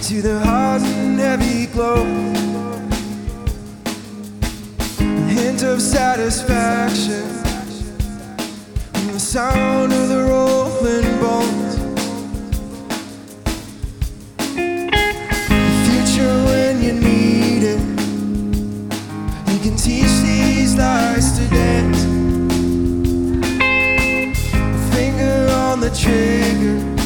to the hot and heavy glow, a hint of satisfaction from the sound of the rolling bones. The future when you need it, you can teach these lies to dance. A finger on the trigger,